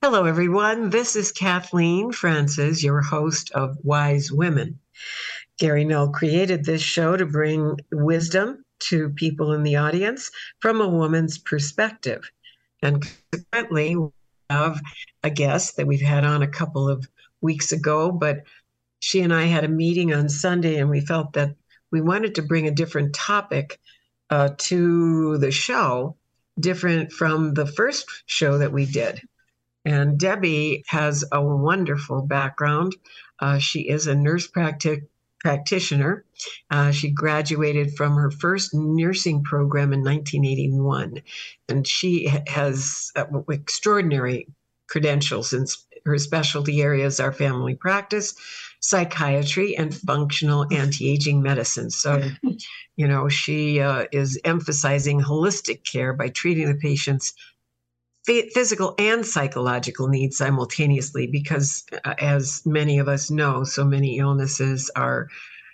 Hello, everyone. This is Kathleen Francis, your host of Wise Women. Gary Null created this show to bring wisdom to people in the audience from a woman's perspective. And consequently, we have a guest that we've had on a couple of weeks ago, but she and I had a meeting on Sunday, and we felt that we wanted to bring a different topic to the show, different from the first show that we did. And Debbie has a wonderful background. She is a nurse practitioner. She graduated from her first nursing program in 1981, and she has extraordinary credentials, and her specialty areas are family practice, psychiatry, and functional anti-aging medicine. So, she is emphasizing holistic care by treating the patient's physical and psychological needs simultaneously, because as many of us know, so many illnesses are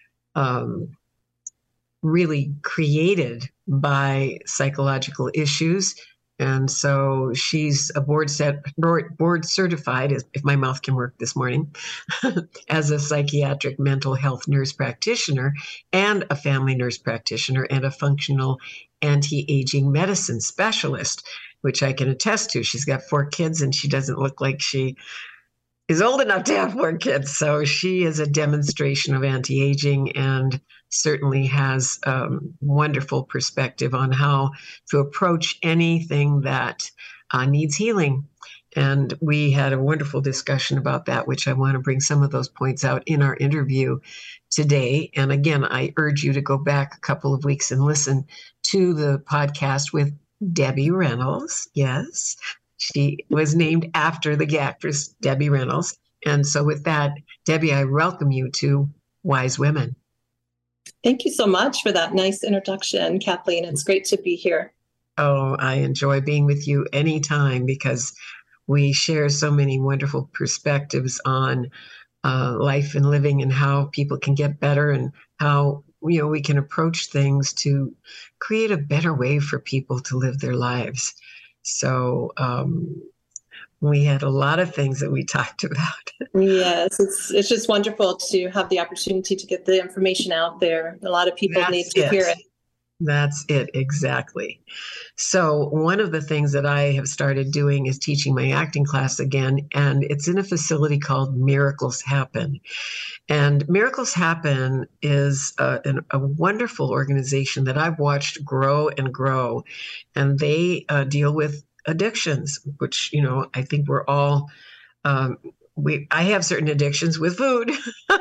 really created by psychological issues. And so she's a board certified, if my mouth can work this morning, as a psychiatric mental health nurse practitioner and a family nurse practitioner and a functional anti-aging medicine specialist, which I can attest to. She's got 4 kids, and she doesn't look like she is old enough to have 4 kids. So she is a demonstration of anti-aging and certainly has wonderful perspective on how to approach anything that needs healing. And we had a wonderful discussion about that, which I want to bring some of those points out in our interview today. And again, I urge you to go back a couple of weeks and listen to the podcast with Debbie Reynolds. Yes, she was named after the actress Debbie Reynolds. And so with that, Debbie, I welcome you to Wise Women. Thank you so much for that nice introduction, Kathleen. It's great to be here. Oh, I enjoy being with you anytime, because we share so many wonderful perspectives on life and living, and how people can get better, and how we can approach things to create a better way for people to live their lives. So we had a lot of things that we talked about. Yes, it's just wonderful to have the opportunity to get the information out there. A lot of people need to hear it. That's it, exactly. So one of the things that I have started doing is teaching my acting class again, and it's in a facility called Miracles Happen. And Miracles Happen is a wonderful organization that I've watched grow and grow, and they deal with addictions, which, I think we're all, I have certain addictions with food,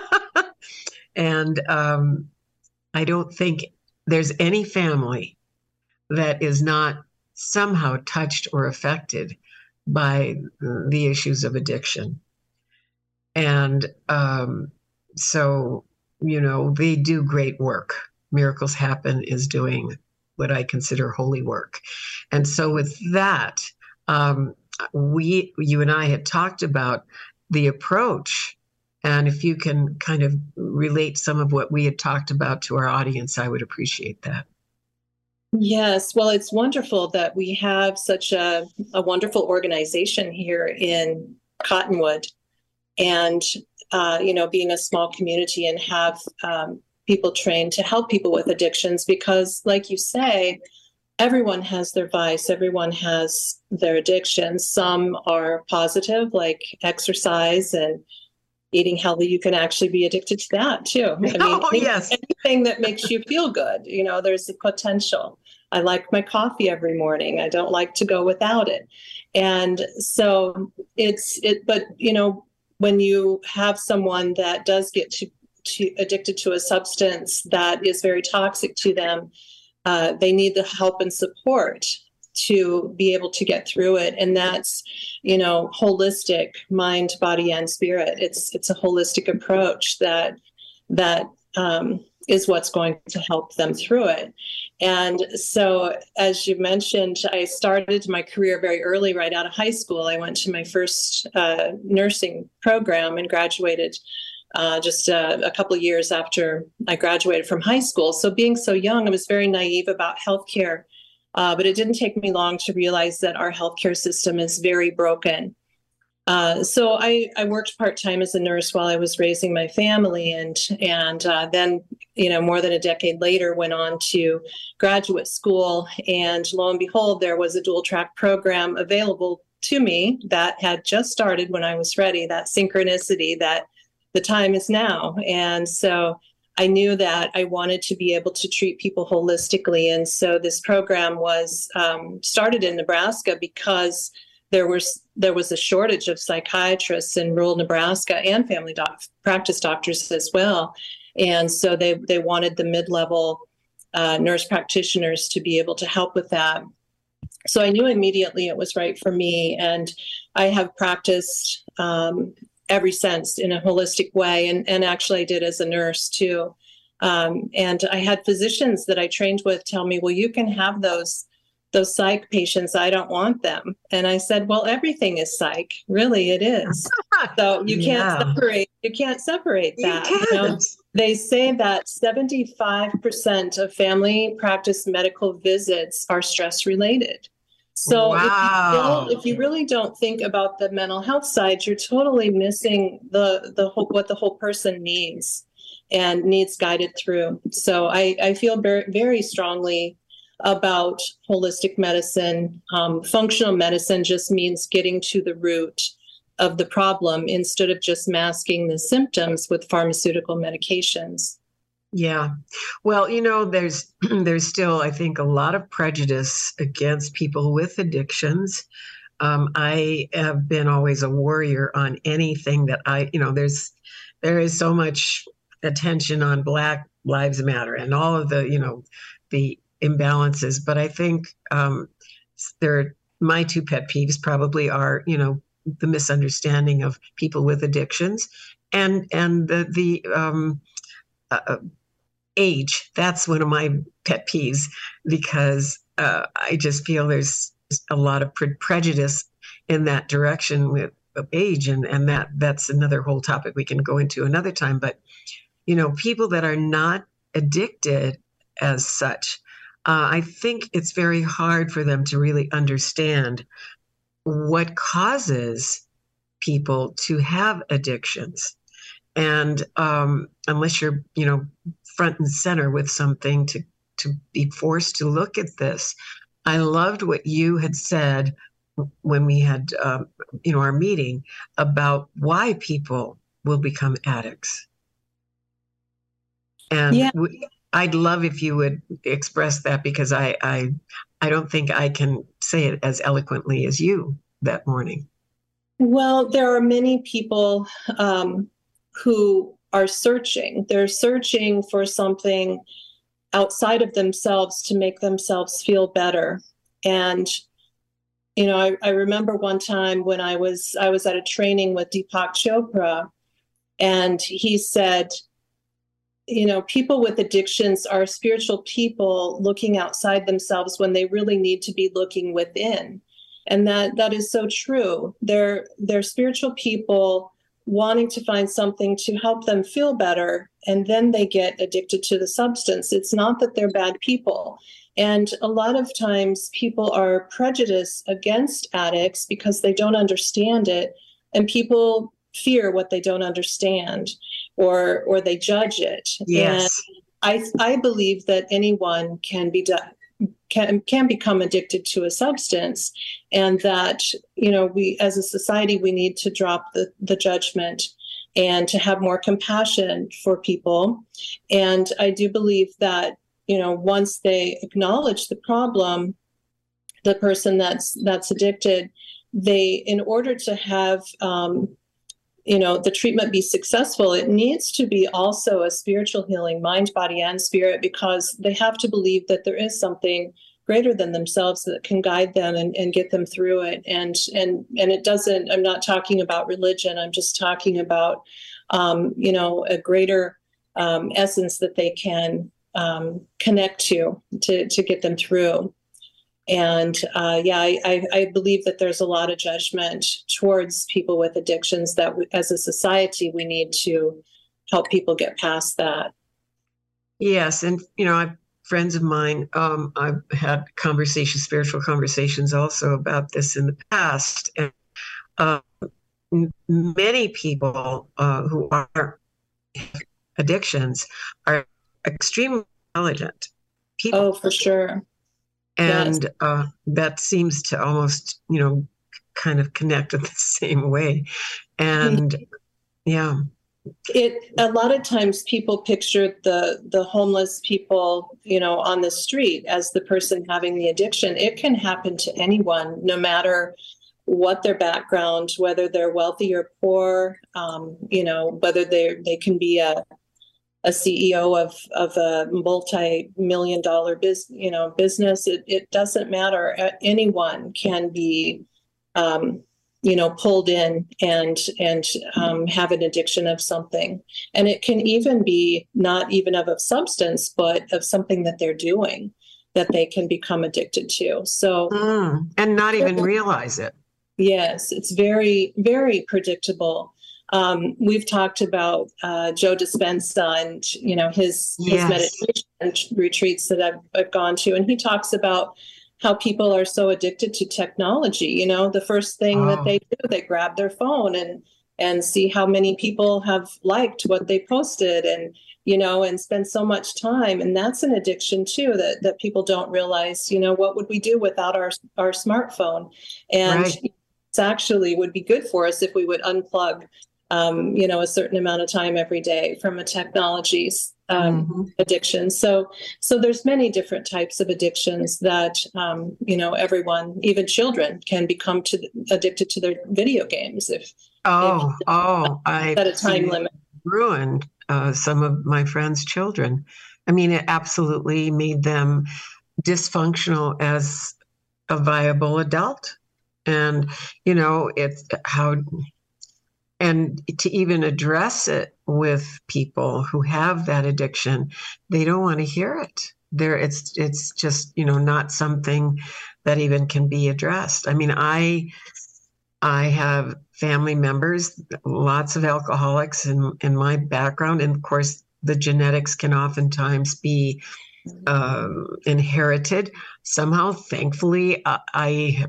and I don't think there's any family that is not somehow touched or affected by the issues of addiction. And so, they do great work. Miracles Happen is doing what I consider holy work. And so with that, you and I had talked about the approach. And if you can kind of relate some of what we had talked about to our audience, I would appreciate that. Yes, well, it's wonderful that we have such a wonderful organization here in Cottonwood, and being a small community, and have people trained to help people with addictions, because, like you say, everyone has their vice, everyone has their addictions. Some are positive, like exercise and eating healthy. You can actually be addicted to that too. Yes. Anything that makes you feel good, there's a potential. I like my coffee every morning. I don't like to go without it. And so but when you have someone that does get to addicted to a substance that is very toxic to them, they need the help and support to be able to get through it. And that's, holistic mind, body, and spirit. It's a holistic approach that is what's going to help them through it. And so, as you mentioned, I started my career very early, right out of high school. I went to my first nursing program and graduated just a couple of years after I graduated from high school. So being so young, I was very naive about healthcare. But it didn't take me long to realize that our healthcare system is very broken. So I worked part-time as a nurse while I was raising my family, and then, more than a decade later, went on to graduate school. And lo and behold, there was a dual track program available to me that had just started when I was ready, that synchronicity that the time is now. And so I knew that I wanted to be able to treat people holistically. And so this program was started in Nebraska because there was a shortage of psychiatrists in rural Nebraska and family practice doctors as well. And so they wanted the mid-level nurse practitioners to be able to help with that. So I knew immediately it was right for me. And I have practiced ever since in a holistic way. And actually I did as a nurse too. And I had physicians that I trained with tell me, well, you can have those psych patients, I don't want them. And I said, well, everything is psych. Really, it is. So you can't separate that. They say that 75% of family practice medical visits are stress related. So if you really don't think about the mental health side, you're totally missing what the whole person needs and needs guided through. So I feel very, very strongly about holistic medicine. Functional medicine just means getting to the root of the problem instead of just masking the symptoms with pharmaceutical medications. Yeah. Well, there's still, I think, a lot of prejudice against people with addictions. I have been always a warrior on anything that there is so much attention on Black Lives Matter and all of the imbalances. But I think my two pet peeves probably are, the misunderstanding of people with addictions and the age. That's one of my pet peeves because I just feel there's a lot of prejudice in that direction with age, and that's another whole topic we can go into another time. But people that are not addicted as such, I think it's very hard for them to really understand what causes people to have addictions. And unless you're, front and center with something to be forced to look at this. I loved what you had said when we had, our meeting about why people will become addicts. And I'd love if you would express that, because I don't think I can say it as eloquently as you that morning. Well, there are many people who are searching. They're searching for something outside of themselves to make themselves feel better. And, I remember one time when I was at a training with Deepak Chopra, and he said, people with addictions are spiritual people looking outside themselves when they really need to be looking within. And that is so true. They're spiritual people wanting to find something to help them feel better, and then they get addicted to the substance. It's not that they're bad people. And a lot of times people are prejudiced against addicts because they don't understand it, and people fear what they don't understand, or they judge it. Yes. And I believe that anyone can become addicted to a substance, and that we as a society, we need to drop the judgment and to have more compassion for people. And I do believe that once they acknowledge the problem, the person that's addicted, they, in order to have the treatment be successful, it needs to be also a spiritual healing, mind, body, and spirit, because they have to believe that there is something greater than themselves that can guide them and get them through it. And it doesn't, I'm not talking about religion. I'm just talking about, a greater essence that they can connect to get them through. And I believe that there's a lot of judgment towards people with addictions that as a society, we need to help people get past that. Yes. And, friends of mine, I've had spiritual conversations also about this in the past. And many people who are addictions are extremely intelligent Oh, people. for sure. Yes. And that seems to almost, kind of connect in the same way. And yeah. It a lot of times people picture the homeless people, on the street as the person having the addiction. It can happen to anyone, no matter what their background, whether they're wealthy or poor, whether they can be a CEO of a multi-million dollar business. It doesn't matter. Anyone can be, pulled in and have an addiction of something. And it can even be not even of a substance, but of something that they're doing that they can become addicted to. So, and not even realize it. yes, it's very, very predictable. We've talked about Joe Dispenza and his meditation retreats that I've gone to, and he talks about how people are so addicted to technology. The first thing that they do, they grab their phone and see how many people have liked what they posted, and and spend so much time. And that's an addiction too, that people don't realize. What would we do without our smartphone? And it's actually would be good for us if we would unplug a certain amount of time every day from a technology addiction. So there's many different types of addictions that everyone, even children, can become addicted to their video games if I set a time limit. Ruined some of my friends' children. I mean, it absolutely made them dysfunctional as a viable adult. And it's how. And to even address it with people who have that addiction, they don't want to hear it. It's just, not something that even can be addressed. I mean, I have family members, lots of alcoholics in my background. And of course, the genetics can oftentimes be inherited somehow. Thankfully, I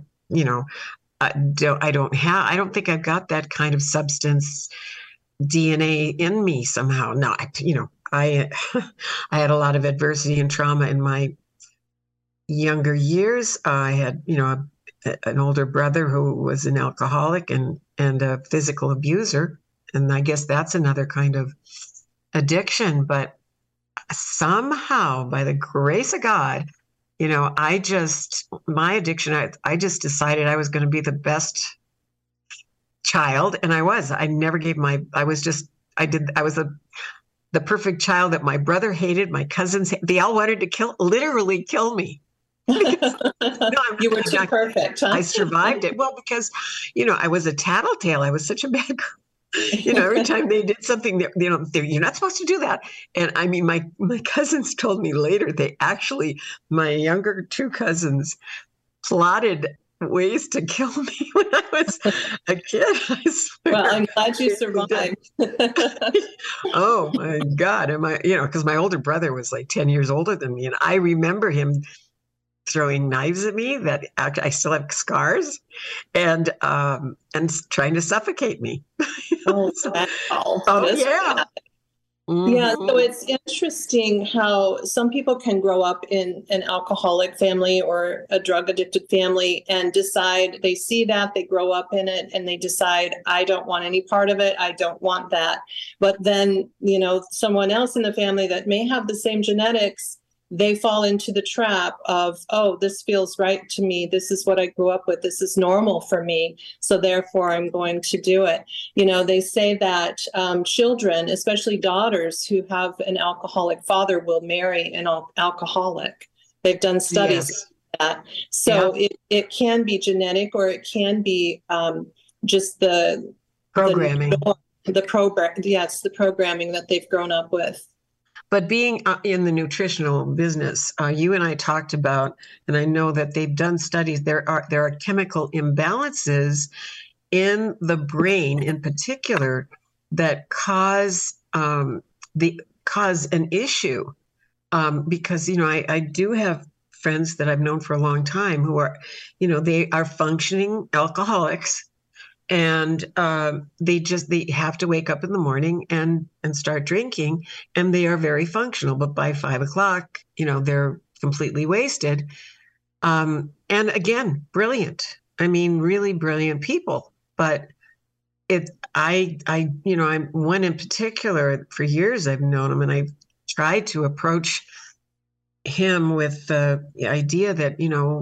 don't think I've got that kind of substance DNA in me somehow. No, I had a lot of adversity and trauma in my younger years. I had, an older brother who was an alcoholic and a physical abuser. And I guess that's another kind of addiction. But somehow, by the grace of God, my addiction, I just decided I was going to be the best child. And I was. I never gave I was the perfect child that my brother hated, my cousins, they all wanted to literally kill me. You were too perfect, huh? I survived it. Well, because, I was a tattletale. I was such a bad girl. Every time they did something, you're not supposed to do that. And I mean, my cousins told me later, my younger two cousins plotted ways to kill me when I was a kid. I swear. Well, I'm glad you survived. Oh my God. Because my older brother was like 10 years older than me. And I remember him throwing knives at me that I still have scars and trying to suffocate me. Oh, wow. Yeah. Mm-hmm. Yeah, so it's interesting how some people can grow up in an alcoholic family or a drug addicted family and decide, they see that, they grow up in it, and they decide, I don't want any part of it. I don't want that. But then, someone else in the family that may have the same genetics, they fall into the trap of, oh, this feels right to me. This is what I grew up with. This is normal for me. So therefore, I'm going to do it. They say that children, especially daughters who have an alcoholic father, will marry an alcoholic. They've done studies on that. So it can be genetic, or it can be just the programming. The programming that they've grown up with. But being in the nutritional business, you and I talked about, and I know that they've done studies. There are chemical imbalances in the brain, in particular, that cause an issue. Because I do have friends that I've known for a long time who are, they are functioning alcoholics, and they have to wake up in the morning and start drinking, and they are very functional. But by 5 o'clock, they're completely wasted. And again, brilliant. I mean, really brilliant people. But I'm one in particular. For years, I've known him, and I've tried to approach him with the idea that,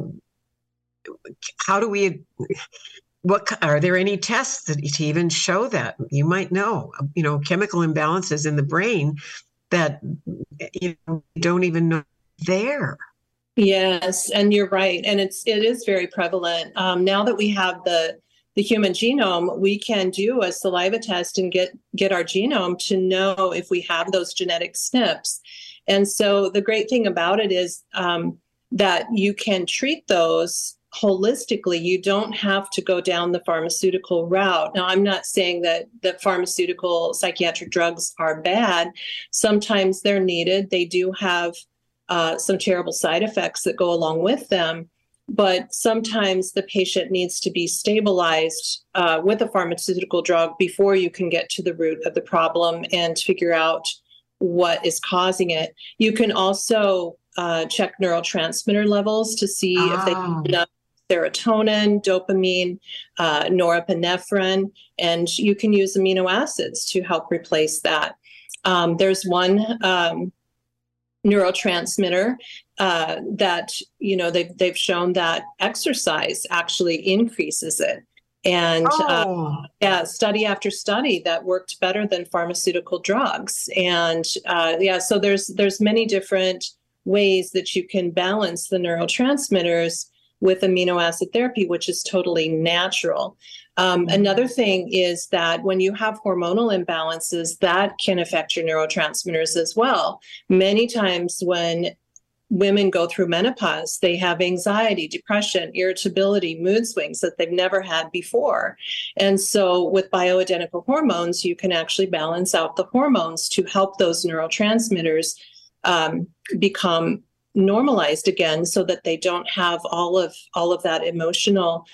how do we? What are there any tests that to even show that? You might know, chemical imbalances in the brain that don't even know there. Yes, and you're right, and it is very prevalent. Now that we have the human genome, we can do a saliva test and get our genome to know if we have those genetic SNPs. And so the great thing about it is that you can treat those holistically. You don't have to go down the pharmaceutical route. Now, I'm not saying that pharmaceutical psychiatric drugs are bad. Sometimes they're needed. They do have some terrible side effects that go along with them. But sometimes the patient needs to be stabilized with a pharmaceutical drug before you can get to the root of the problem and figure out what is causing it. You can also check neurotransmitter levels to see if they have enough serotonin, dopamine, norepinephrine, and you can use amino acids to help replace that. There's one neurotransmitter that they've shown that exercise actually increases it, and study after study that worked better than pharmaceutical drugs. And so there's many different ways that you can balance the neurotransmitters with amino acid therapy, which is totally natural. Another thing is that when you have hormonal imbalances, that can affect your neurotransmitters as well. Many times when women go through menopause, they have anxiety, depression, irritability, mood swings that they've never had before. And so with bioidentical hormones, you can actually balance out the hormones to help those neurotransmitters become normalized again, so that they don't have all of that emotional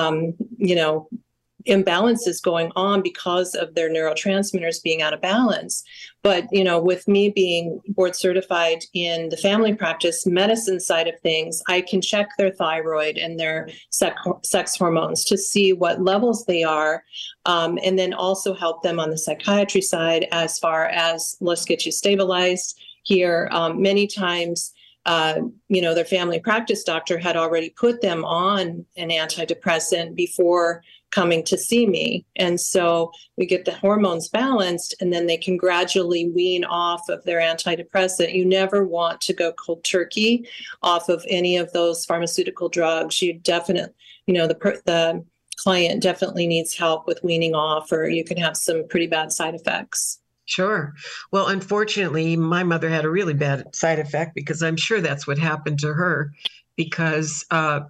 imbalances going on because of their neurotransmitters being out of balance. But with me being board certified in the family practice medicine side of things, I can check their thyroid and their sex hormones to see what levels they are, and then also help them on the psychiatry side as far as, let's get you stabilized here. Many times their family practice doctor had already put them on an antidepressant before coming to see me. And so we get the hormones balanced, and then they can gradually wean off of their antidepressant. You never want to go cold turkey off of any of those pharmaceutical drugs. You definitely, the client definitely needs help with weaning off, or you can have some pretty bad side effects. Sure. Well, unfortunately, my mother had a really bad side effect, because I'm sure that's what happened to her, because,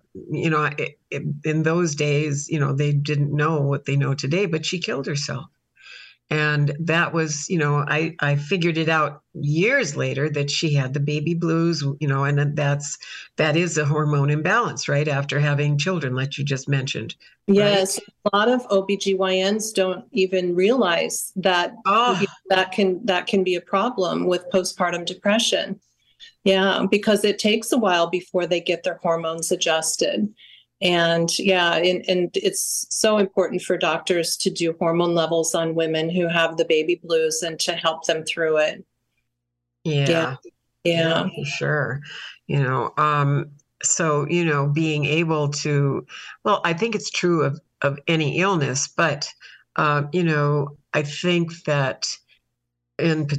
in those days, they didn't know what they know today, but she killed herself. And that was, I figured it out years later that she had the baby blues, and that is a hormone imbalance, right? After having children, like you just mentioned. Yes. Right? A lot of OBGYNs don't even realize that that can be a problem with postpartum depression. Yeah, because it takes a while before they get their hormones adjusted. And and it's so important for doctors to do hormone levels on women who have the baby blues and to help them through it. Yeah, for sure. So, being able to, well, I think it's true of any illness, but, I think that, and,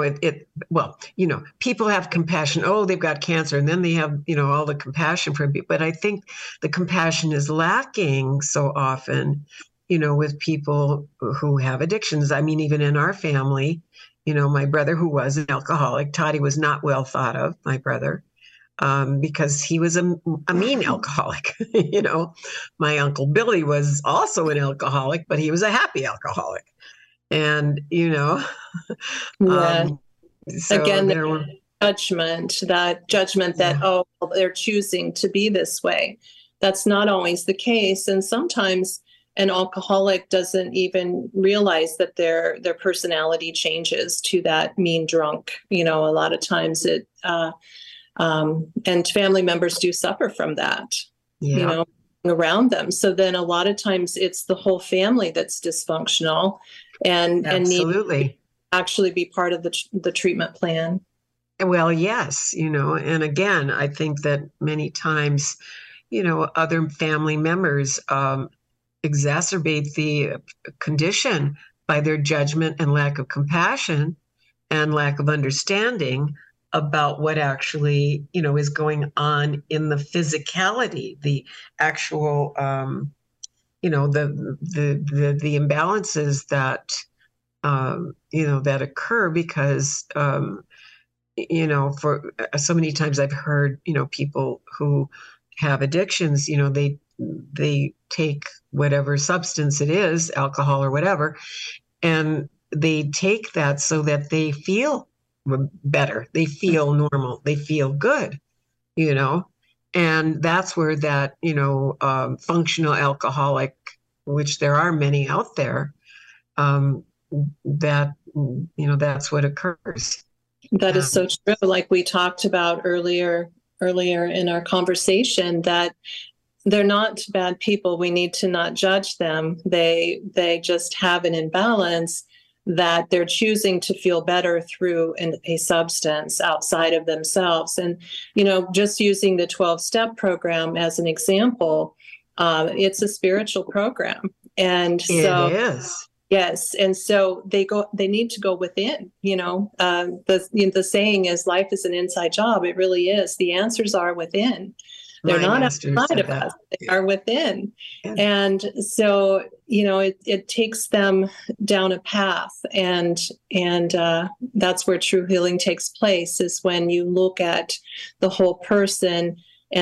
people have compassion. Oh, they've got cancer. And then they have, all the compassion for people. But I think the compassion is lacking so often, with people who have addictions. I mean, even in our family, my brother, who was an alcoholic, Toddy was not well thought of, my brother, because he was a mean alcoholic. My Uncle Billy was also an alcoholic, but he was a happy alcoholic. And, so again, that judgment that, they're choosing to be this way. That's not always the case. And sometimes, an alcoholic doesn't even realize that their personality changes to that mean drunk. A lot of times and family members do suffer from that, Yeah, around them. So then a lot of times it's the whole family that's dysfunctional and need to absolutely. actually be part of the treatment plan. Well, yes, and again, I think that many times, other family members exacerbate the condition by their judgment and lack of compassion and lack of understanding about what actually, is going on in the physicality, the actual, the imbalances that, that occur because, for so many times I've heard, people who have addictions, they take whatever substance it is, alcohol or whatever, and they take that so that they feel better, they feel normal, they feel good, you know, and that's where that, functional alcoholic, which there are many out there, um, that, that's what occurs. That is Um, so true. Like we talked about earlier in our conversation, that they're not bad people. We need to not judge them. They just have an imbalance that they're choosing to feel better through a substance outside of themselves. And just using the 12-step program as an example, it's a spiritual program, and it so is. yes, and so they need to go within. The saying is, life is an inside job. It really is. The answers are within. They're My not master outside said of that. us. They are within. Yeah. And so, it takes them down a path, and that's where true healing takes place, is when you look at the whole person,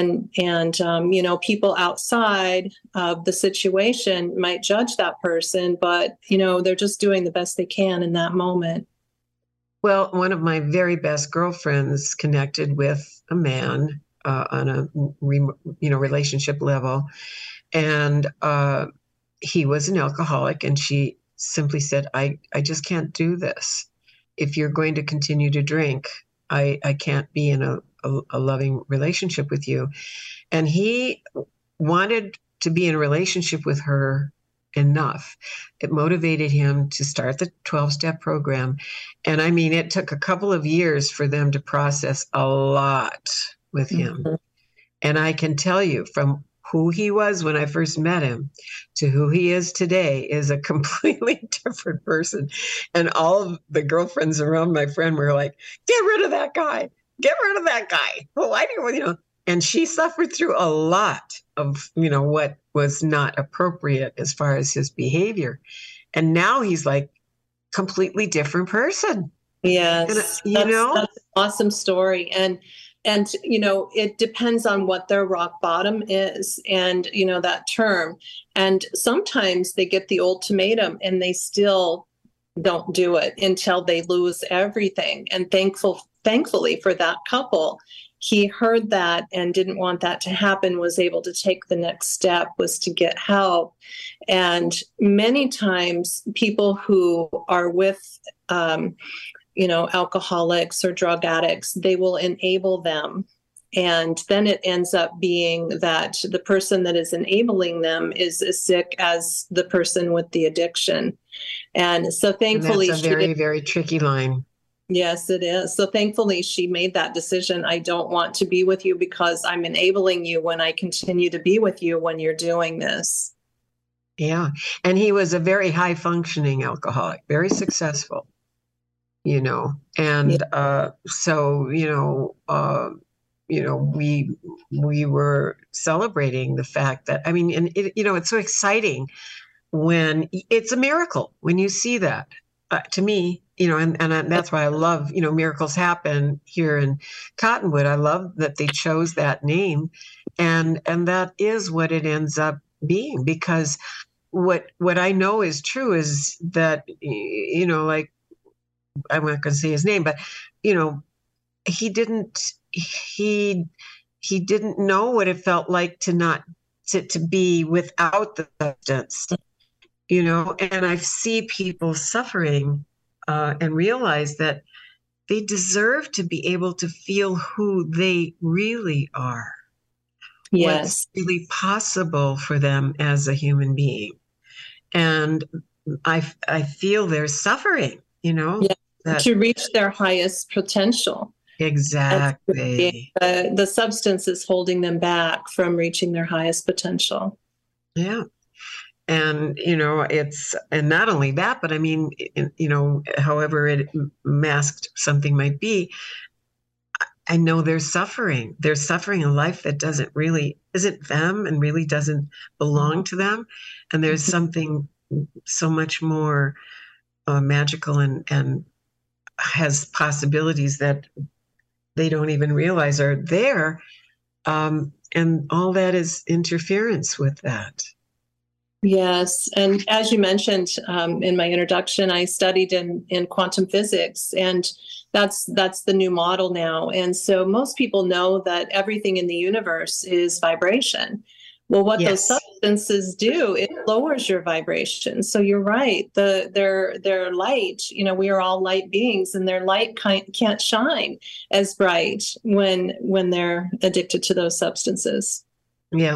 and people outside of the situation might judge that person, but they're just doing the best they can in that moment. Well, one of my very best girlfriends connected with a man on a relationship level, and he was an alcoholic, and she simply said, I just can't do this. If you're going to continue to drink, I can't be in a loving relationship with you. And he wanted to be in a relationship with her enough. It motivated him to start the 12-step program. And I mean, it took a couple of years for them to process a lot with him. Mhm. And I can tell you, from who he was when I first met him to who he is today, is a completely different person. And all of the girlfriends around my friend were like, get rid of that guy. Get rid of that guy. Well, why do you? And she suffered through a lot of, what was not appropriate as far as his behavior. And now he's like completely different person. And, Yes, that's an awesome story. And it depends on what their rock bottom is, and that term. And sometimes they get the ultimatum and they still don't do it until they lose everything. And thankfully for that couple, he heard that and didn't want that to happen, was able to take the next step, was to get help. And many times people who are with alcoholics or drug addicts, they will enable them. And then it ends up being that the person that is enabling them is as sick as the person with the addiction. And so thankfully, that's a very, very tricky line. Yes, it is. So thankfully, she made that decision. I don't want to be with you because I'm enabling you when I continue to be with you when you're doing this. Yeah. And he was a very high functioning alcoholic, very successful, and so, we were celebrating the fact that, I mean, and it's so exciting when it's a miracle when you see that, to me, and that's why I love, Miracles Happen here in Cottonwood. I love that they chose that name, and that is what it ends up being, because what I know is true is that, like, I'm not going to say his name, but he didn't he didn't know what it felt like to not to be without the substance, and I see people suffering and realize that they deserve to be able to feel who they really are, what's Yes. really possible for them as a human being. And I feel they're suffering, Yeah. that To reach their highest potential. exactly. The substance is holding them back from reaching their highest potential. Yeah. And, and not only that, but I mean, however it masked something might be, I know they're suffering. They're suffering a life that isn't them and really doesn't belong to them. And there's something so much more magical and has possibilities that they don't even realize are there. And all that is interference with that. Yes, and as you mentioned in my introduction, I studied in quantum physics, and that's the new model now. And so most people know that everything in the universe is vibration. Well, what those Yes. substances do, it lowers your vibration. So you're right. Their light, we are all light beings, and their light can't shine as bright when they're addicted to those substances. Yeah.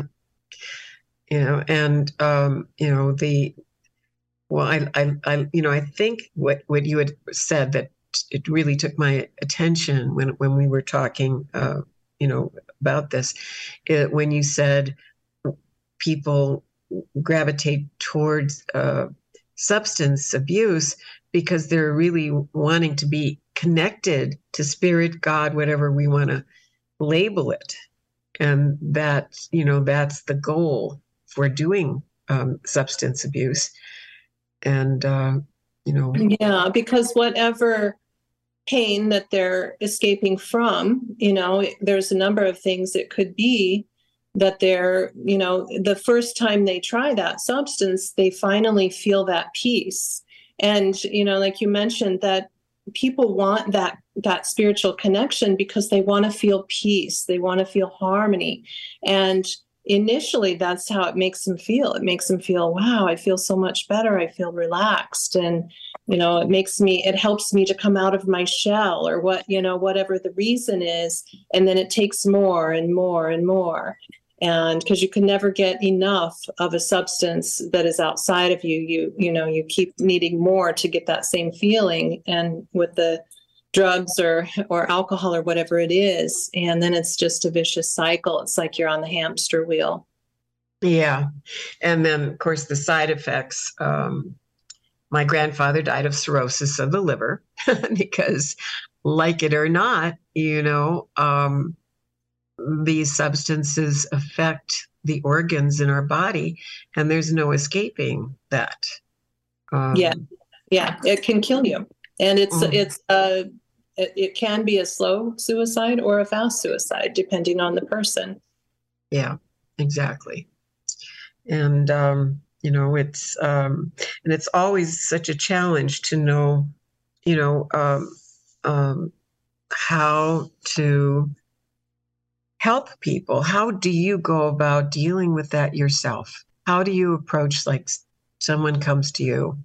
And I think what you had said, that it really took my attention when we were talking, about this, when you said people gravitate towards substance abuse because they're really wanting to be connected to spirit, God, whatever we want to label it. And that's the goal for doing substance abuse. And, Yeah, because whatever pain that they're escaping from, there's a number of things it could be that they're, the first time they try that substance, they finally feel that peace. And, like you mentioned, that people want that spiritual connection because they want to feel peace. They want to feel harmony. And initially, that's how it makes them feel. It makes them feel, wow, I feel so much better. I feel relaxed. And, it helps me to come out of my shell, or whatever the reason is. And then it takes more and more and more. And because you can never get enough of a substance that is outside of you, you keep needing more to get that same feeling. And with the drugs or alcohol or whatever it is, and then it's just a vicious cycle. It's like you're on the hamster wheel. Yeah. And then, of course, the side effects. My grandfather died of cirrhosis of the liver because, like it or not, these substances affect the organs in our body, and there's no escaping that. Yeah, it can kill you, and it can be a slow suicide or a fast suicide, depending on the person. Yeah, exactly. And it's always such a challenge to know, how to help people. How do you go about dealing with that yourself? How do you approach, like, someone comes to you?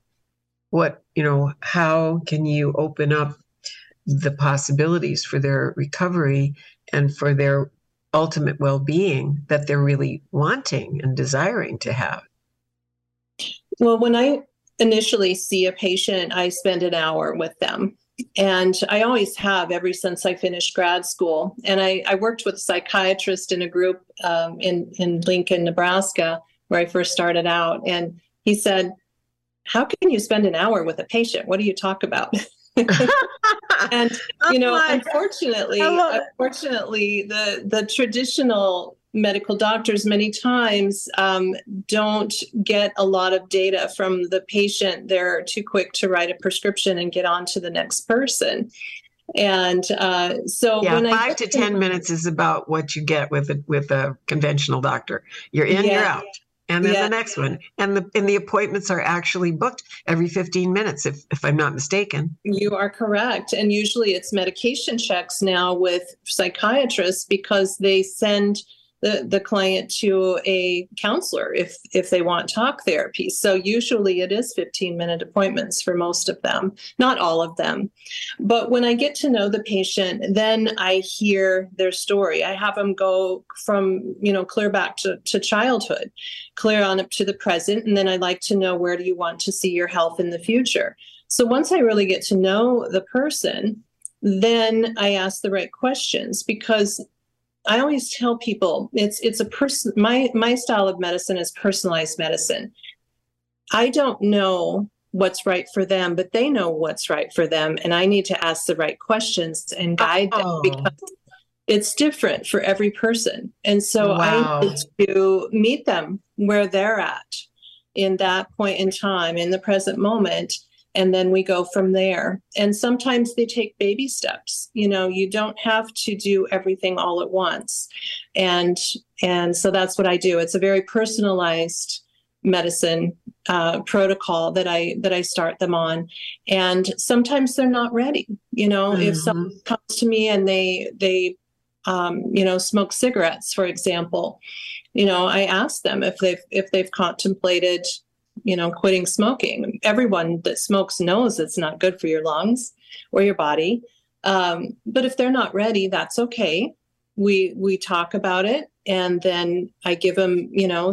How can you open up the possibilities for their recovery and for their ultimate well-being that they're really wanting and desiring to have? Well, when I initially see a patient, I spend an hour with them. And I always have, ever since I finished grad school. And I worked with a psychiatrist in a group in Lincoln, Nebraska, where I first started out. And he said, "How can you spend an hour with a patient? What do you talk about?" And, unfortunately, the traditional medical doctors many times don't get a lot of data from the patient. They're too quick to write a prescription and get on to the next person. And so when 5 to 10 minutes is about what you get with a conventional doctor. You're in, you're out. And then the next one. And the appointments are actually booked every 15 minutes, if I'm not mistaken. You are correct. And usually it's medication checks now with psychiatrists, because they send the client to a counselor if they want talk therapy. So usually it is 15-minute appointments for most of them, not all of them. But when I get to know the patient, then I hear their story. I have them go from, clear back to childhood, clear on up to the present. And then I like to know, where do you want to see your health in the future? So once I really get to know the person, then I ask the right questions, because I always tell people it's a person. My style of medicine is personalized medicine. I don't know what's right for them, but they know what's right for them, and I need to ask the right questions and guide them, because it's different for every person. And so I need to meet them where they're at in that point in time, in the present moment. And then we go from there. And sometimes they take baby steps. You don't have to do everything all at once. And so that's what I do. It's a very personalized medicine protocol that I start them on. And sometimes they're not ready. If someone comes to me and they smoke cigarettes, for example, I ask them if they've contemplated quitting smoking. Everyone that smokes knows it's not good for your lungs or your body. But if they're not ready, that's okay. We talk about it, and then I give them,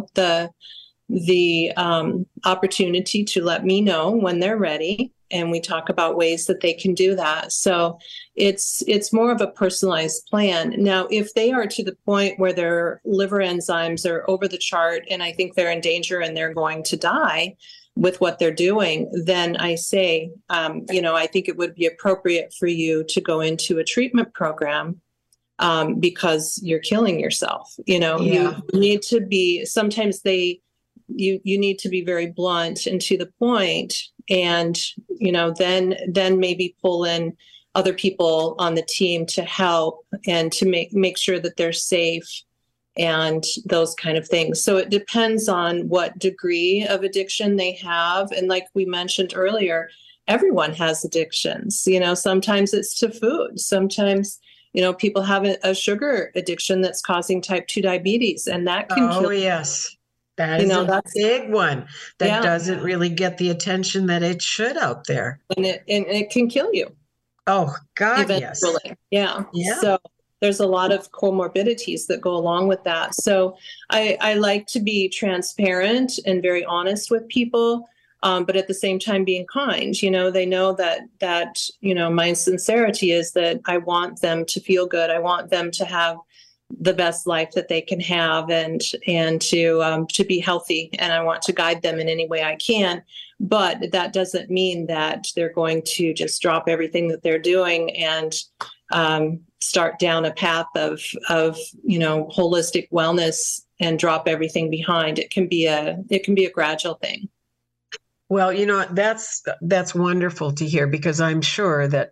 the opportunity to let me know when they're ready. And we talk about ways that they can do that. So it's more of a personalized plan. Now, if they are to the point where their liver enzymes are over the chart, and I think they're in danger and they're going to die with what they're doing, then I say, I think it would be appropriate for you to go into a treatment program, because you're killing yourself. You need to be, sometimes you need to be very blunt and to the point, and then maybe pull in other people on the team to help and to make sure that they're safe and those kind of things. So it depends on what degree of addiction they have. And like we mentioned earlier, everyone has addictions. Sometimes it's to food. Sometimes people have a sugar addiction that's causing type 2 diabetes, and that can kill. Oh, yes. That is a big one that doesn't really get the attention that it should out there. And it can kill you. Oh, God, eventually. yes. Yeah. So there's a lot of comorbidities that go along with that. So I like to be transparent and very honest with people, but at the same time being kind. They know that my sincerity is that I want them to feel good. I want them to have the best life that they can have, and to be healthy, and I want to guide them in any way I can. But that doesn't mean that they're going to just drop everything that they're doing and start down a path of holistic wellness and drop everything behind. It can be a gradual thing. Well, that's wonderful to hear, because I'm sure that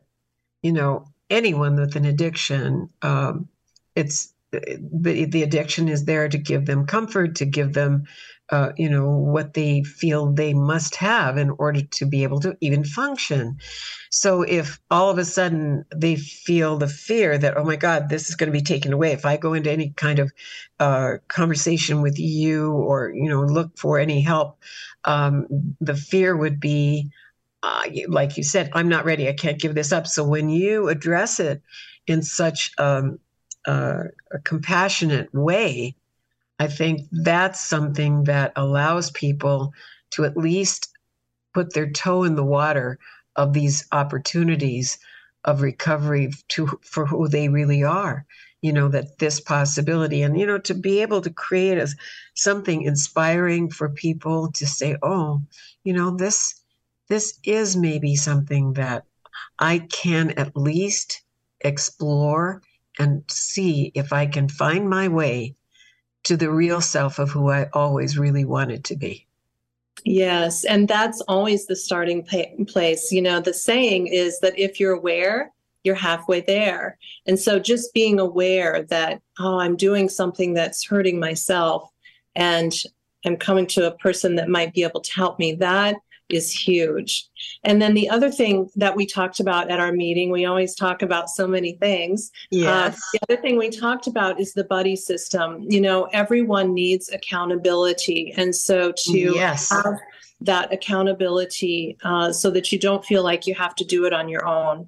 anyone with an addiction, it's the addiction is there to give them comfort, to give them, what they feel they must have in order to be able to even function. So if all of a sudden they feel the fear that, oh my God, this is going to be taken away, if I go into any kind of conversation with you or, look for any help, the fear would be, like you said, I'm not ready. I can't give this up. So when you address it in such a compassionate way, I think that's something that allows people to at least put their toe in the water of these opportunities of recovery for who they really are, that this possibility, and, to be able to create something inspiring for people to say, oh, this is maybe something that I can at least explore and see if I can find my way to the real self of who I always really wanted to be. Yes. And that's always the starting place. The saying is that if you're aware, you're halfway there. And so just being aware that, oh, I'm doing something that's hurting myself, and I'm coming to a person that might be able to help me, that is huge. And then the other thing that we talked about at our meeting, we always talk about so many things. Yes. The other thing we talked about is the buddy system. You know, everyone needs accountability. And so to Yes. have that accountability so that you don't feel like you have to do it on your own.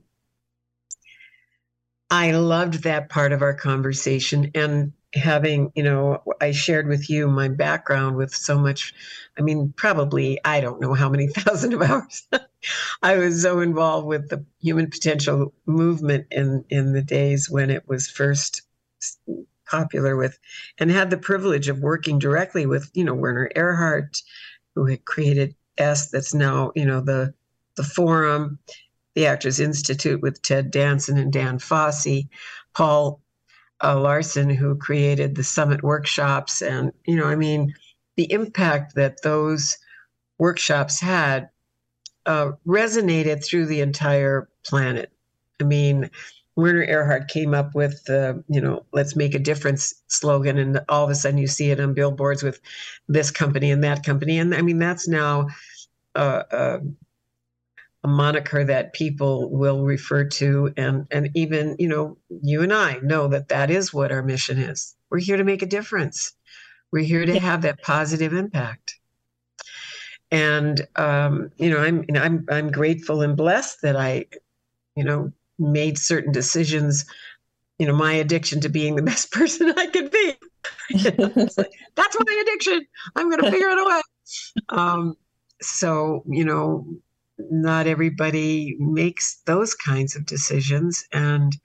I loved that part of our conversation, and having, I shared with you my background with so much, I mean, probably, I don't know how many thousand of hours. I was so involved with the human potential movement in the days when it was first popular with, and had the privilege of working directly with, Werner Erhard, who had created that's now, the Forum, the Actors Institute with Ted Danson and Dan Fosse, Paul Larson, who created the Summit workshops. And, the impact that those workshops had resonated through the entire planet. I mean, Werner Erhard came up with the, let's make a difference slogan. And all of a sudden you see it on billboards with this company and that company. And I mean, that's now a moniker that people will refer to. And even, you and I know that is what our mission is. We're here to make a difference. We're here to have that positive impact. And, I'm grateful and blessed that I, made certain decisions, my addiction to being the best person I could be. It's like, that's my addiction. I'm going to figure it out. So, not everybody makes those kinds of decisions. And,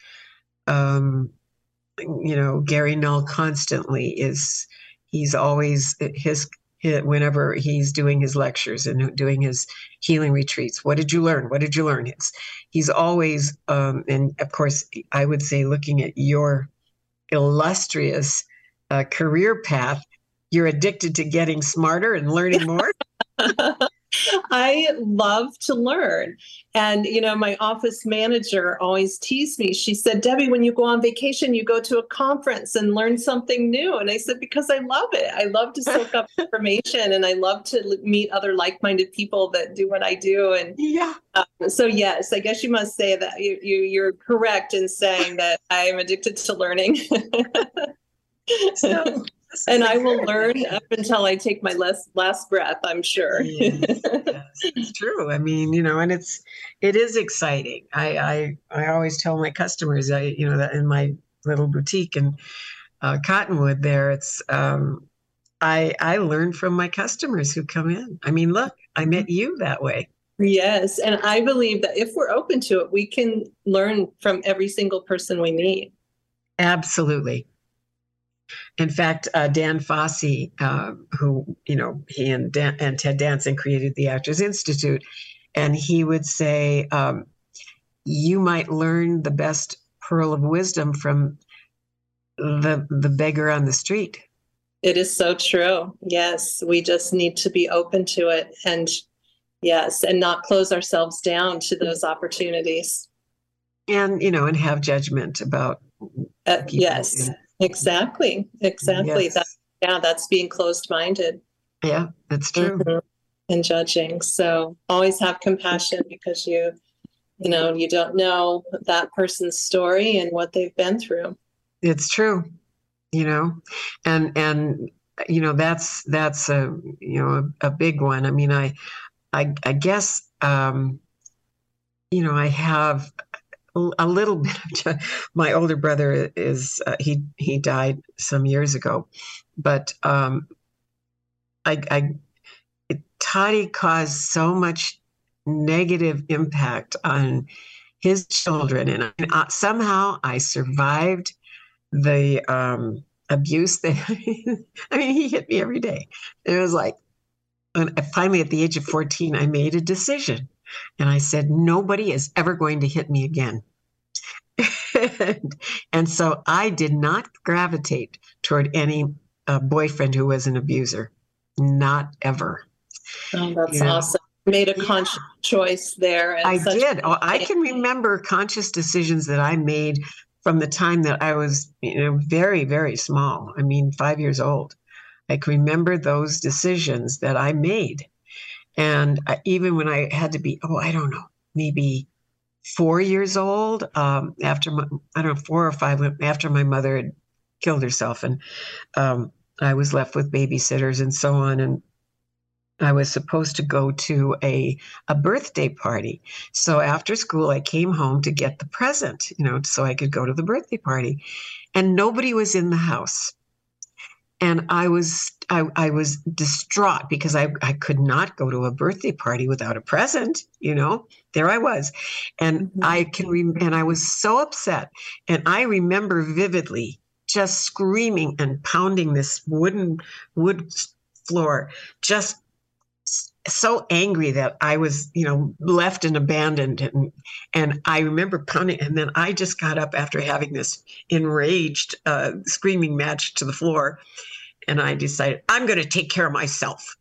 Gary Null constantly he's always whenever he's doing his lectures and doing his healing retreats, what did you learn? What did you learn? He's always, and of course, I would say, looking at your illustrious career path, you're addicted to getting smarter and learning more. I love to learn. And, my office manager always teased me. She said, Debbie, when you go on vacation, you go to a conference and learn something new. And I said, because I love it. I love to soak up information, and I love to meet other like-minded people that do what I do. And yeah. So yes, I guess you must say that you're correct in saying that I am addicted to learning. And I will learn up until I take my last breath, I'm sure. Yes, it's true. I mean, and it is exciting. I always tell my customers, that in my little boutique in Cottonwood there, it's, I learn from my customers who come in. I mean, look, I met you that way. Yes. And I believe that if we're open to it, we can learn from every single person we meet. Absolutely. In fact, Dan Fosse, who, he and Ted Danson created the Actors Institute, and he would say, you might learn the best pearl of wisdom from the beggar on the street. It is so true. Yes, we just need to be open to it, and yes, and not close ourselves down to those opportunities. And, and have judgment about yes. Exactly. Yes. That's being closed-minded. Yeah, that's true. Mm-hmm. And judging. So always have compassion, because you don't know that person's story and what they've been through. It's true. And that's a big one. I mean, I guess I have a little bit of, my older brother is, he died some years ago, but Toddy caused so much negative impact on his children. And somehow I survived the abuse that, he hit me every day. It was like, finally at the age of 14, I made a decision. And I said, nobody is ever going to hit me again. And so I did not gravitate toward any boyfriend who was an abuser. Not ever. Oh, that's awesome. You made a conscious choice there. I did. I can remember conscious decisions that I made from the time that I was, very, very small. 5 years old. I can remember those decisions that I made. And even when I had to be, I don't know, maybe 4 years old, after I don't know, 4 or 5, after my mother had killed herself, and I was left with babysitters and so on, and I was supposed to go to a birthday party. So after school, I came home to get the present, so I could go to the birthday party, and nobody was in the house. And I was distraught because I could not go to a birthday party without a present, there I was. And and I was so upset. And I remember vividly just screaming and pounding this wood floor, just so angry that I was, left and abandoned. And I remember pounding, and then I just got up after having this enraged screaming match to the floor. And I decided I'm going to take care of myself.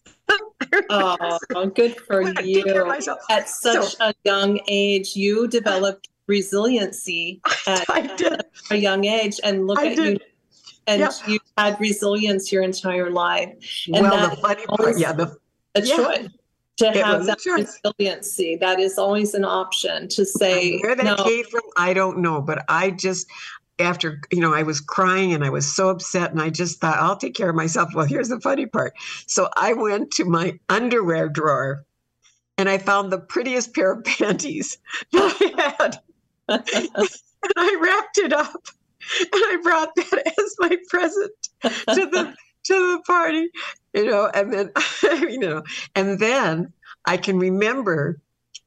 Oh, good for you. At such a young age, you developed resiliency at a young age. And look at you. And you had resilience your entire life. And the funny part, a choice to have that resiliency. That is always an option to say. Where that came from, I don't know. But I just, after, I was crying and I was so upset, and I just thought, I'll take care of myself. Well, here's the funny part. So I went to my underwear drawer and I found the prettiest pair of panties that I had. And I wrapped it up and I brought that as my present to the party, and then, and then I can remember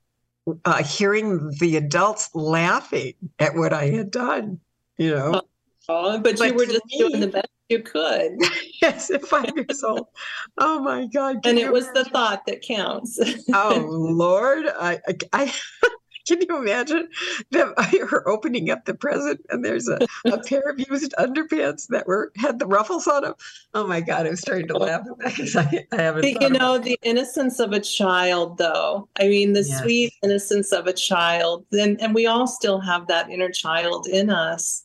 hearing the adults laughing at what I had done. But you were just doing the best you could. Yes, at 5 years old. Oh my God! And it was the thought that counts. Oh Lord, I can you imagine her opening up the present and there's a pair of used underpants that had the ruffles on them? Oh my God, I'm starting to laugh at that because I haven't. The innocence of a child, though. I mean, the sweet innocence of a child, and we all still have that inner child in us.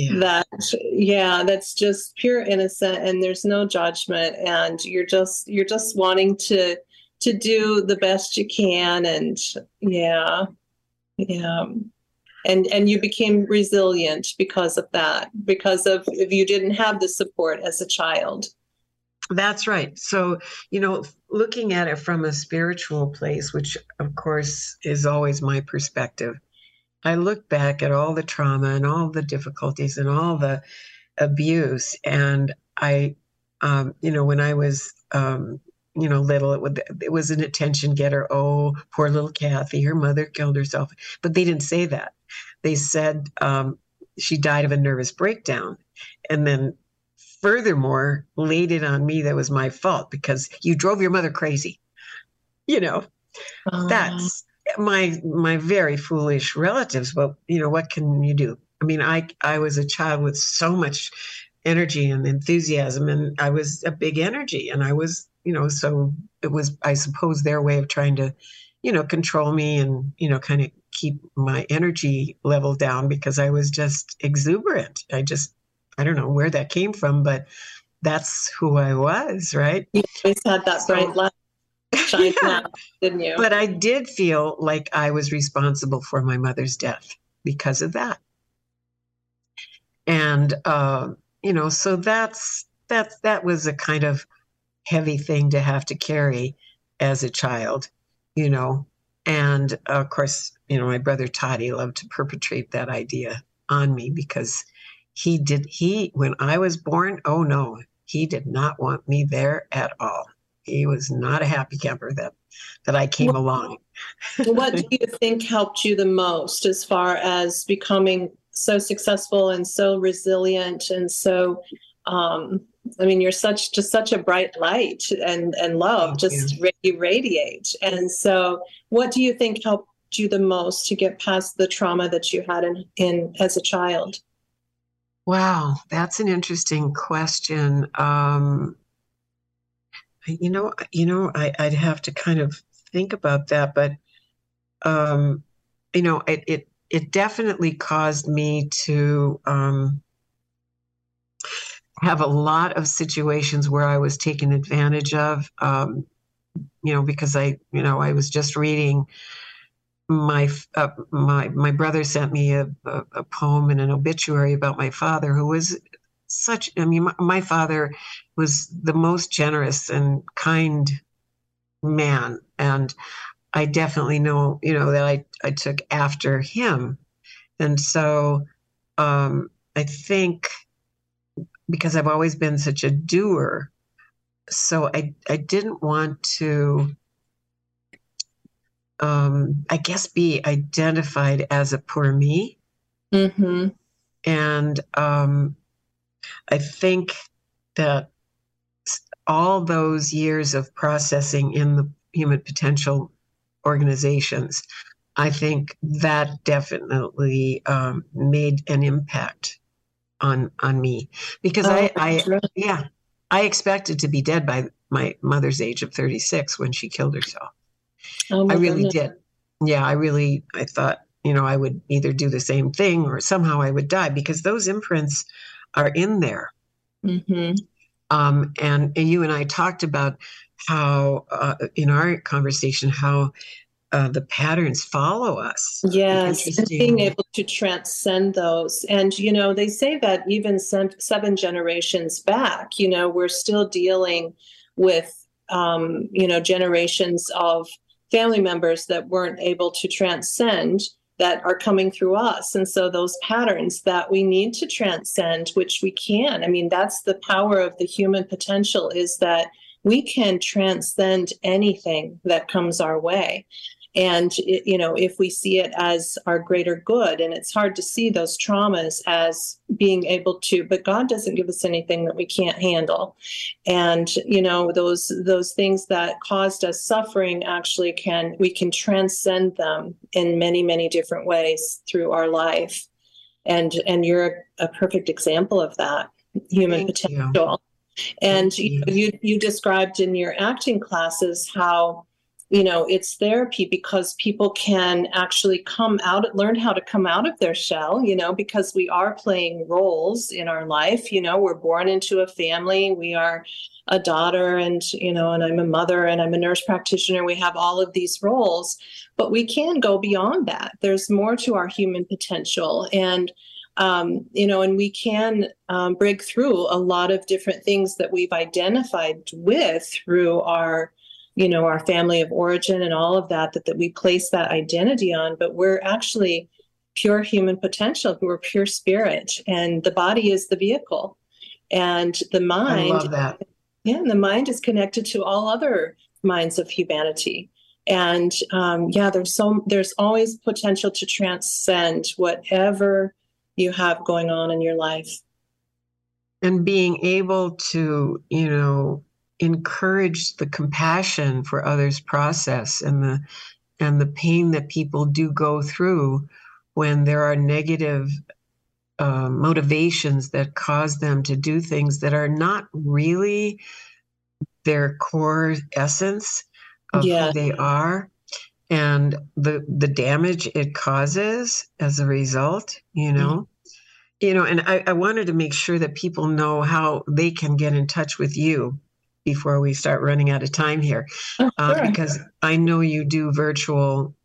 That's just pure innocent, and there's no judgment, and you're just wanting to do the best you can, and and you became resilient because of that, because of if you didn't have the support as a child. That's right. So, looking at it from a spiritual place, which of course is always my perspective, I look back at all the trauma and all the difficulties and all the abuse. And I, when I was, little, it was an attention getter. Oh, poor little Kathy, her mother killed herself. But they didn't say that. They said she died of a nervous breakdown. And then furthermore, laid it on me that was my fault because you drove your mother crazy. That's my very foolish relatives. But, what can you do? I mean, I was a child with so much energy and enthusiasm, and I was a big energy, and I was, so it was, I suppose, their way of trying to, control me and, kind of keep my energy level down because I was just exuberant. I don't know where that came from, but that's who I was, right? You always had that bright light shine out, didn't you? But I did feel like I was responsible for my mother's death because of that. And, so that was a kind of heavy thing to have to carry as a child, and of course, my brother Toddy loved to perpetrate that idea on me because when I was born, oh no, he did not want me there at all. He was not a happy camper that I came along. What do you think helped you the most as far as becoming so successful and so resilient and so, you're such a bright light and love, you radiate. And so what do you think helped you the most to get past the trauma that you had in as a child? Wow, that's an interesting question. I'd have to kind of think about that, but it definitely caused me to have a lot of situations where I was taken advantage of. because I was just reading my brother sent me a poem and an obituary about my father, who was my father was the most generous and kind man. And I definitely know, that I took after him. And so I think because I've always been such a doer, so I didn't want to, I guess, be identified as a poor me. Mm-hmm. And I think that all those years of processing in the human potential organizations, I think that definitely made an impact on me, because I expected to be dead by my mother's age of 36 when she killed herself. Oh I my really goodness. did. Yeah, I thought, I would either do the same thing or somehow I would die, because those imprints are in there. Mm-hmm. And you and I talked about how, in our conversation, how the patterns follow us. Yes, and being Interesting. able to transcend those. And, they say that even seven generations back, we're still dealing with, generations of family members that weren't able to transcend that are coming through us. And so those patterns that we need to transcend, which we can, I mean, that's the power of the human potential, is that we can transcend anything that comes our way. And, if we see it as our greater good, and it's hard to see those traumas as being able to, but God doesn't give us anything that we can't handle. And, those things that caused us suffering, actually we can transcend them in many, many different ways through our life. And you're a perfect example of that, human Thank potential. you. And Thank you. you described in your acting classes how, it's therapy because people can actually learn how to come out of their shell, because we are playing roles in our life. We're born into a family. We are a daughter, and, and I'm a mother, and I'm a nurse practitioner. We have all of these roles, but we can go beyond that. There's more to our human potential. And and we can break through a lot of different things that we've identified with through our family of origin and all of that we place that identity on. But we're actually pure human potential. We're pure spirit, and the body is the vehicle. And the mind, I love that. Yeah, and the mind is connected to all other minds of humanity. And there's always potential to transcend whatever you have going on in your life. And being able to, encourage the compassion for others' process and the pain that people do go through when there are negative motivations that cause them to do things that are not really their core essence of who they are, and the damage it causes as a result, and I wanted to make sure that people know how they can get in touch with you before we start running out of time here. Sure. Because I know you do virtual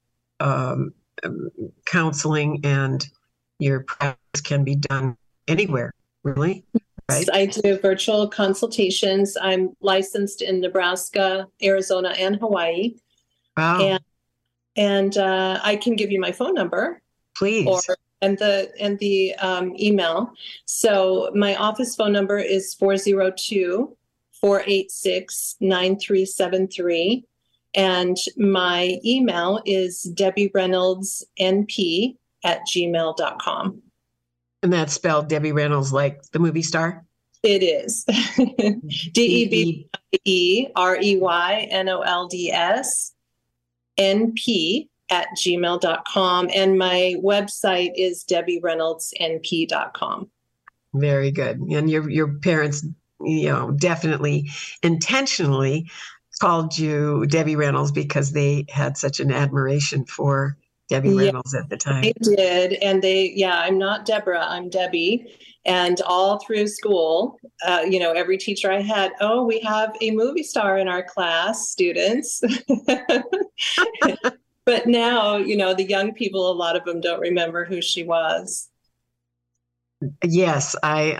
counseling, and your practice can be done anywhere, really, right? I do virtual consultations. I'm licensed in Nebraska, Arizona, and Hawaii. Wow. And I can give you my phone number. Please. And the email. So my office phone number is 402-486-9373. And my email is debbiereynoldsnp@gmail.com. And that's spelled Debbie Reynolds, like the movie star? It is. DebbieReynoldsNP@gmail.com. And my website is debbiereynoldsnp.com. Very good. And your parents, definitely intentionally called you Debbie Reynolds because they had such an admiration for Debbie Yeah, Reynolds at the they time. did. And I'm not Deborah, I'm Debbie. And all through school, every teacher I had, oh, we have a movie star in our class, students. But now, the young people, a lot of them don't remember who she was. Yes,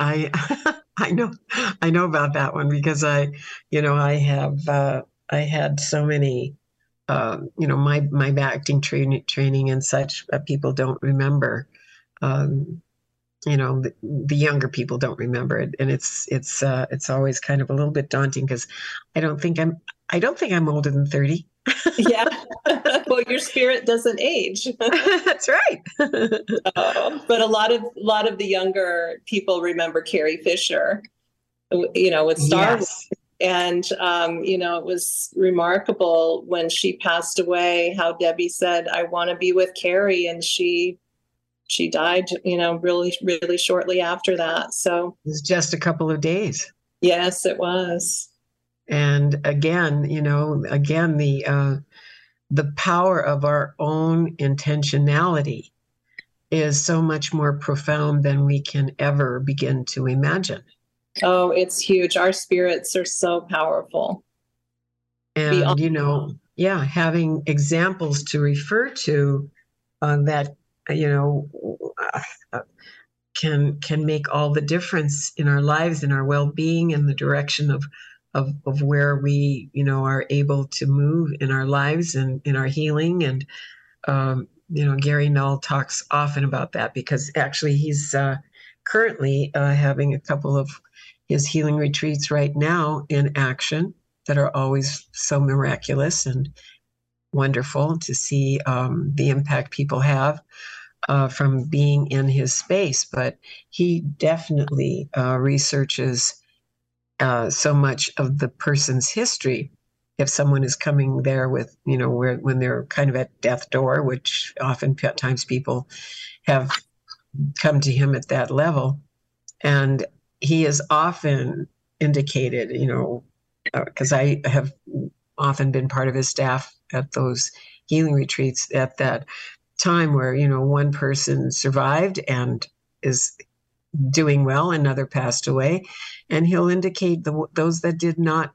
I know about that one because I have I had so many my acting training and such, people don't remember. Um, the younger people don't remember it, and it's always kind of a little bit daunting because I don't think I'm older than 30. Yeah. Well, your spirit doesn't age. That's right. But a lot of the younger people remember Carrie Fisher, with Star Wars. Yes. And, it was remarkable when she passed away, how Debbie said, I want to be with Carrie. And she died, really, really shortly after that. So, It was just a couple of days. yes, it was. And again, the power of our own intentionality is so much more profound than we can ever begin to imagine. Oh, it's huge. Our spirits are so powerful. And, having examples to refer to that, uh, can make all the difference in our lives, in our well-being, and the direction of where we, are able to move in our lives and in our healing. And, Gary Null talks often about that because actually he's currently having a couple of his healing retreats right now in action that are always so miraculous and wonderful to see the impact people have from being in his space. But he definitely researches so much of the person's history. If someone is coming there with, when they're kind of at death's door, which oftentimes people have come to him at that level, and he is often indicated, because I have often been part of his staff at those healing retreats at that time where, one person survived and is doing well, another passed away, and he'll indicate those that did not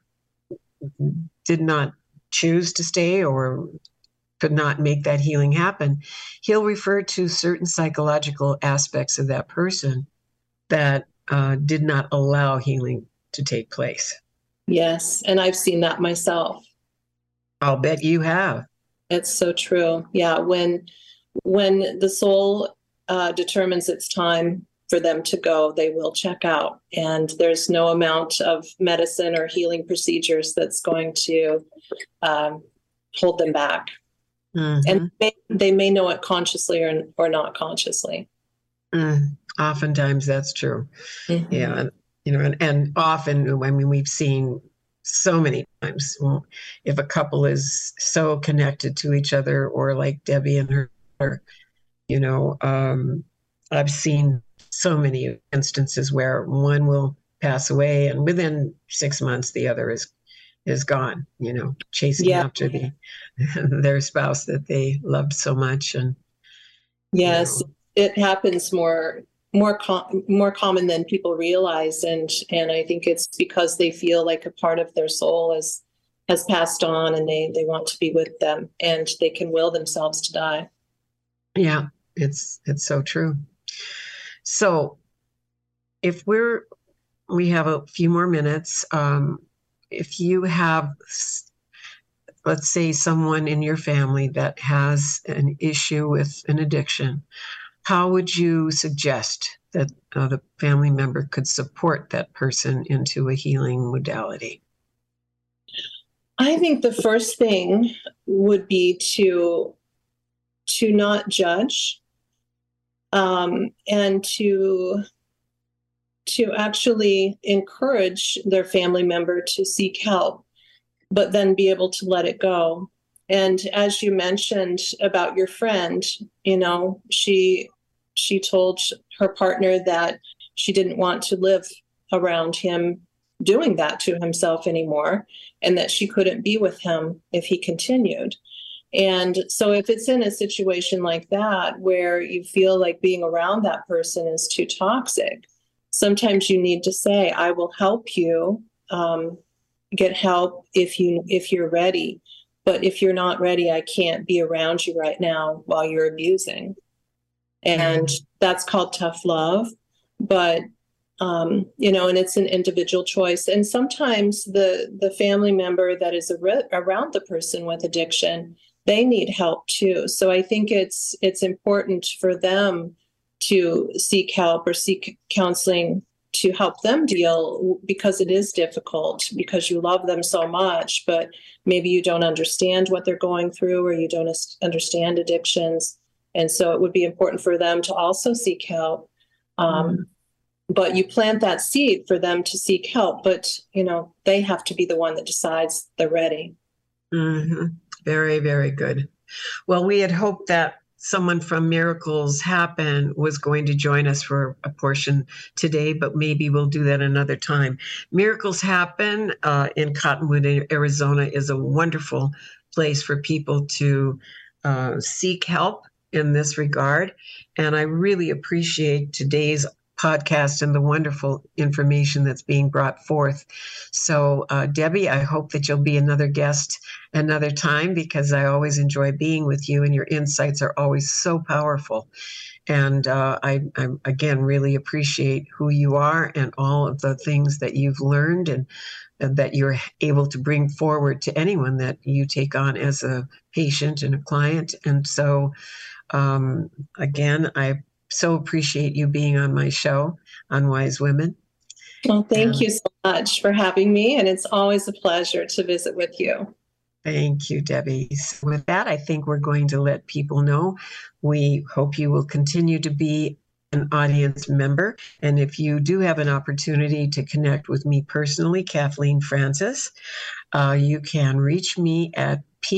choose to stay or could not make that healing happen. He'll refer to certain psychological aspects of that person that did not allow healing to take place. Yes. And I've seen that myself. I'll bet you have. It's so true. Yeah. When the soul determines it's time for them to go, they will check out. And there's no amount of medicine or healing procedures that's going to hold them back. Mm-hmm. And they may know it consciously or not consciously. Oftentimes that's true. Mm-hmm. Yeah. And often, I mean, we've seen so many times if a couple is so connected to each other, or like Debbie and her, I've seen so many instances where one will pass away and within 6 months the other is gone, chasing after their spouse that they loved so much. And yes, it happens more common than people realize, and I think it's because they feel like a part of their soul has passed on, and they want to be with them, and they can will themselves to die. Yeah, it's so true. So if we have a few more minutes, if you have, let's say, someone in your family that has an issue with an addiction, how would you suggest that the family member could support that person into a healing modality? I think the first thing would be to not judge, and to actually encourage their family member to seek help, but then be able to let it go. And as you mentioned about your friend, she told her partner that she didn't want to live around him doing that to himself anymore, and that she couldn't be with him if he continued. And so if it's in a situation like that where you feel like being around that person is too toxic, sometimes you need to say, I will help you get help if you're ready. But if you're not ready, I can't be around you right now while you're abusing. And that's called tough love. But and it's an individual choice. And sometimes the family member that is around the person with addiction, they need help too. So I think it's important for them to seek help or seek counseling to help them deal, because it is difficult, because you love them so much, but maybe you don't understand what they're going through, or you don't understand addictions. And so it would be important for them to also seek help. But you plant that seed for them to seek help, but, they have to be the one that decides they're ready. Mm-hmm. Very, very good. Well, we had hoped that someone from Miracles Happen was going to join us for a portion today, but maybe we'll do that another time. Miracles Happen in Cottonwood, Arizona is a wonderful place for people to seek help in this regard. And I really appreciate today's podcast and the wonderful information that's being brought forth. So, Debbie, I hope that you'll be another guest another time, because I always enjoy being with you, and your insights are always so powerful. And I again really appreciate who you are and all of the things that you've learned and that you're able to bring forward to anyone that you take on as a patient and a client. And so, again, I so appreciate you being on my show on Wise Women. Well, thank you so much for having me. And it's always a pleasure to visit with you. Thank you, Debbie. So with that, I think we're going to let people know. We hope you will continue to be an audience member. And if you do have an opportunity to connect with me personally, Kathleen Francis, you can reach me at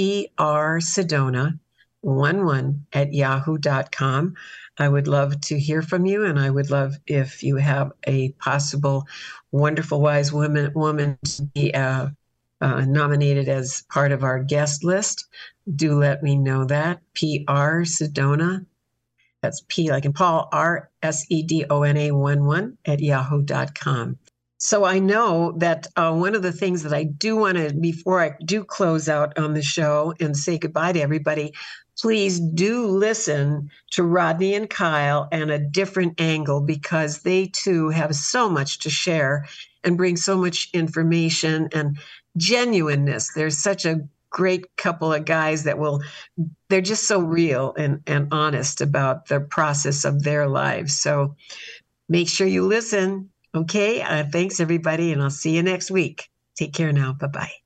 prsedona11@yahoo.com. I would love to hear from you, and I would love if you have a possible wonderful wise woman to be nominated as part of our guest list. Do let me know that. prsedona, that's P like in Paul, RSEDONA 11@yahoo.com. So I know that one of the things that I do want to, before I do close out on the show and say goodbye to everybody, please do listen to Rodney and Kyle and A Different Angle, because they too have so much to share and bring so much information and genuineness. There's such a great couple of guys that they're just so real and honest about the process of their lives. So make sure you listen. Okay. Thanks, everybody. And I'll see you next week. Take care now. Bye-bye.